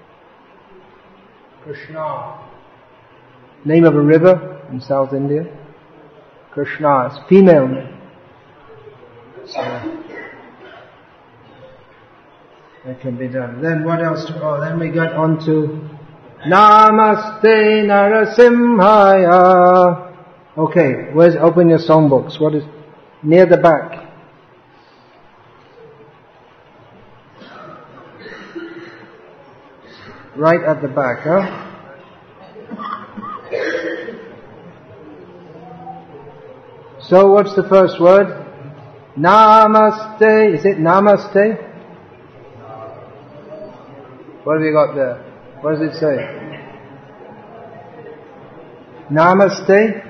Speaker 1: Krishna. Name of a river in South India. Krishna is female name. So that can be done. Then what else? Then we got on to Namaste Narasimhaya. Okay, open your songbooks. What is near the back? Right at the back, huh? So what's the first word? Namaste. Is it Namaste? What have you got there? What does it say? Namaste?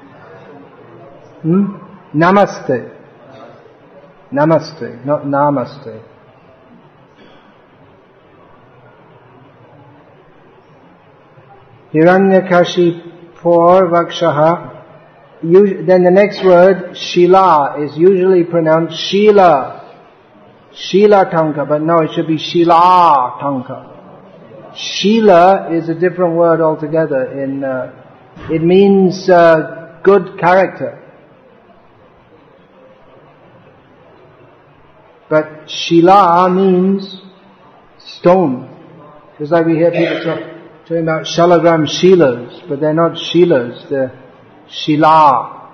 Speaker 1: Namaste. Namaste, not Namaste. Hiranyakashipur Vakshaha. Then the next word, Shila, is usually pronounced Shila. Shila Tanka, but no, it should be Shila Tanka. Shila is a different word altogether. It means good character. But Shila means stone. Just like we hear people talking about Shalagram Shilas, but they're not Shilas, they're Shila.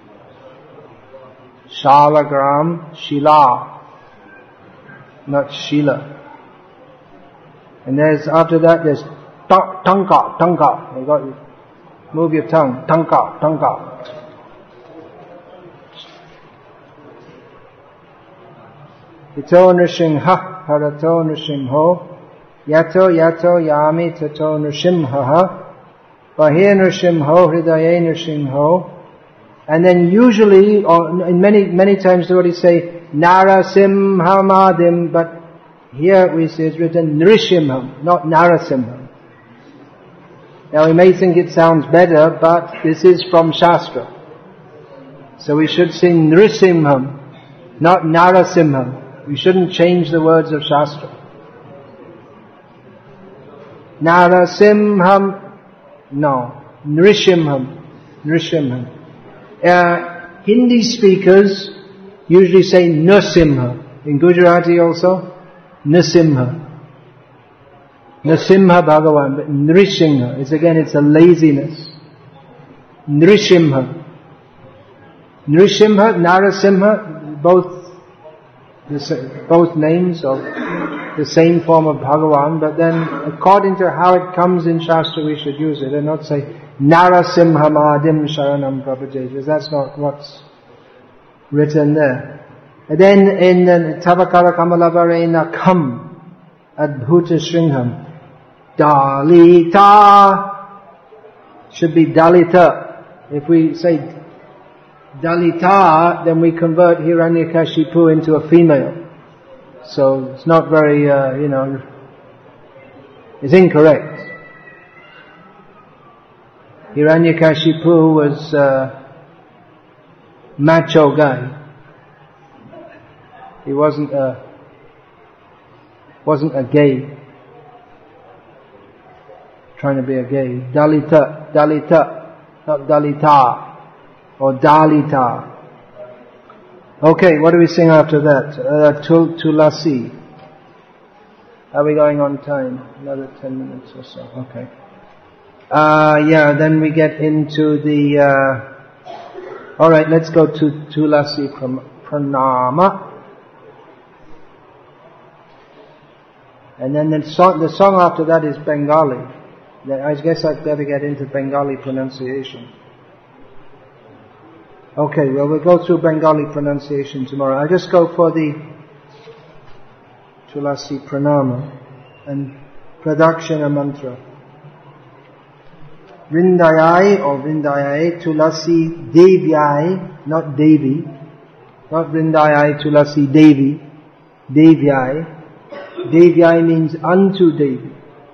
Speaker 1: Shalagram Shila. Not Shila. And after that there's Tanka. You got to move your tongue. Tanka. Ito Nrsimha Harato Nrsimho Yato Yami Tato Nrsimha Bahir Nrsimho Hridaye Nrsimho. And then usually, or in many times, what do you say? Narasimhamadim, but here we see it's written Nrisimham, not Narasimham. Now we may think it sounds better, but this is from Shastra. So we should sing Nrisimham, not Narasimham. We shouldn't change the words of Shastra. Narasimham, no, Nrisimham. Hindi speakers usually say Nrsimha. In Gujarati also, Nrsimha. Nrsimha Bhagavan, but Nrisimha. It's a laziness. Nrisimha, Narasimha, both names of the same form of Bhagavan, but then according to how it comes in Shastra we should use it and not say Narasimha Madim Sharanam Prabhaje, because that's not what's written there. And then in Tavakara Kamalavarena Kam Adbhuta Shringham, Dalita should be Dalita. If we say Dalita, then we convert Hiranyakashipu into a female. So it's not very, it's incorrect. Hiranyakashipu was a macho guy. He wasn't a gay. Trying to be a gay. Dalita, not Dalita or Dalita. Okay, what do we sing after that? Tulasi. Are we going on time? Another 10 minutes or so. Okay. Then we get into the... Alright, let's go to Tulasi Pranama. And then the song after that is Bengali. I guess I'd better get into Bengali pronunciation. Okay, well we'll go through Bengali pronunciation tomorrow. I'll just go for the Tulasi Pranama and Pradakshina Mantra. Vrindayai or Vrindayai Tulasi Devyai, not Devi. Not Vrindayai Tulasi Devi. Devyai. Devyai means unto Devi.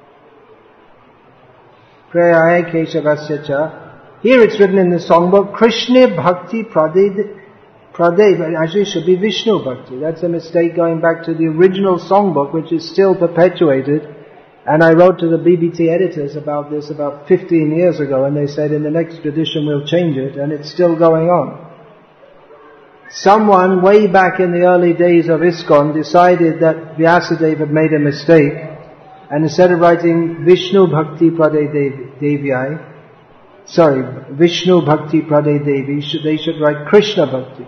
Speaker 1: Prayaya Keshavasya cha. Here it's written in the songbook, Krishna Bhakti Pradev, but actually it should be Vishnu Bhakti. That's a mistake going back to the original songbook, which is still perpetuated. And I wrote to the BBT editors about this about 15 years ago, and they said in the next edition we'll change it, and it's still going on. Someone way back in the early days of ISKCON decided that Vyasadeva had made a mistake, and instead of writing Vishnu Bhakti Pradev Devyai, Vishnu Bhakti Pradev Devi, they should write Krishna Bhakti.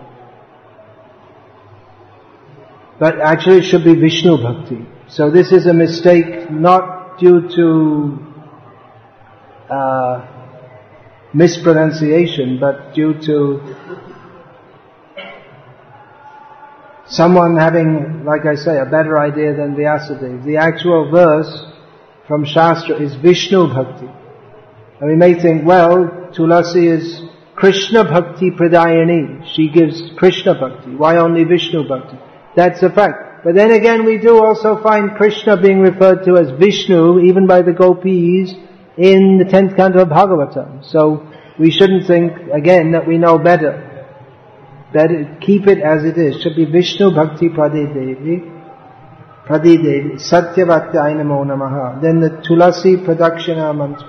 Speaker 1: But actually it should be Vishnu Bhakti. So this is a mistake not due to mispronunciation, but due to someone having, like I say, a better idea than Vyasadeva. The actual verse from Shastra is Vishnu Bhakti. And we may think, well, Tulasi is Krishna Bhakti Pradayani. She gives Krishna Bhakti. Why only Vishnu Bhakti? That's a fact. But then again, we do also find Krishna being referred to as Vishnu, even by the gopis, in the 10th canto of Bhagavatam. So we shouldn't think, again, that we know better. Better keep it as it is. Should be Vishnu Bhakti Pradevi, Satyavatyai Namo Namaha. Then the Tulasi Pradakshina Mantra.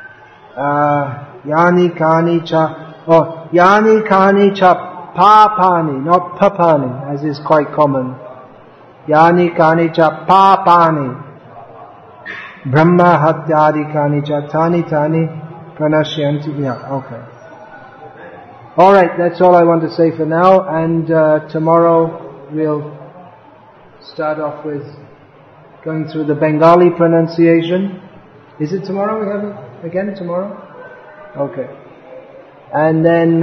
Speaker 1: Yani Kani Cha Papani, not Papani, as is quite common. Yani Kani Cha Papani. Brahma Hatyadi Kani Cha Tani Pranashyanti. Yeah, okay. Alright, that's all I want to say for now, and tomorrow we'll start off with going through the Bengali pronunciation. Is it tomorrow we have it? Again tomorrow? Okay. And then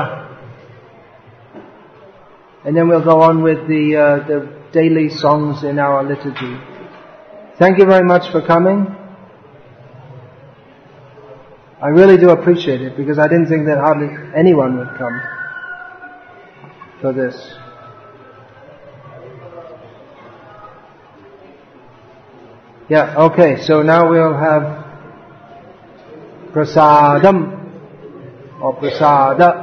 Speaker 1: we'll go on with the daily songs in our liturgy. Thank you very much for coming. I really do appreciate it, because I didn't think that hardly anyone would come for this. Yeah, okay, so now we'll have Prasadam or Prasada.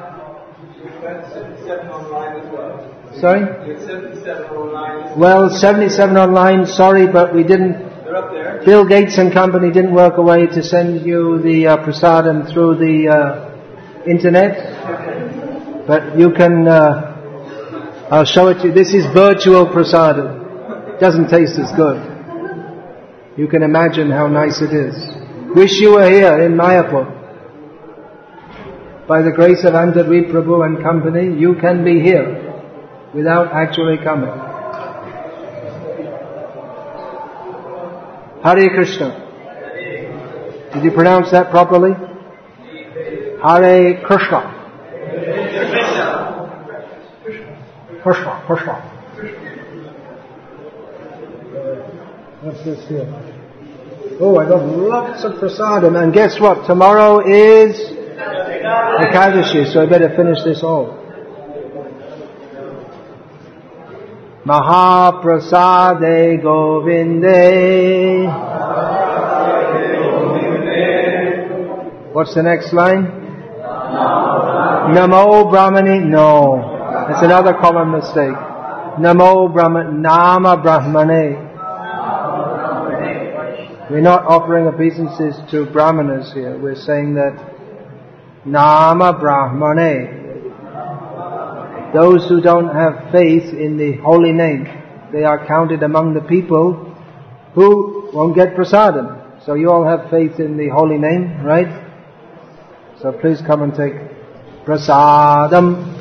Speaker 1: Sorry? 77 online. Well, 77 online, sorry, but we didn't...
Speaker 2: They're up there.
Speaker 1: Bill Gates and company didn't work a way to send you the prasadam through the internet, but you can. I'll show it to you. This is virtual prasadam. It doesn't taste as good. You can imagine how nice it is. Wish you were here in Mayapur. By the grace of Antadweep Prabhu and company, you can be here without actually coming. Hare Krishna. Did you pronounce that properly? Hare Krishna. Krishna. What's this here? Oh, I got lots of prasadam. And guess what? Tomorrow is Ekadashi, so I better finish this all. Mahaprasade Govinde. What's the next line? Namo Brahmani. No, that's another common mistake. Namo Brahman. Nama Brahmane. We're not offering obeisances to Brahmanas here. We're saying that Nama Brahmane. Those who don't have faith in the holy name, they are counted among the people who won't get prasadam. So you all have faith in the holy name, right? So please come and take prasadam.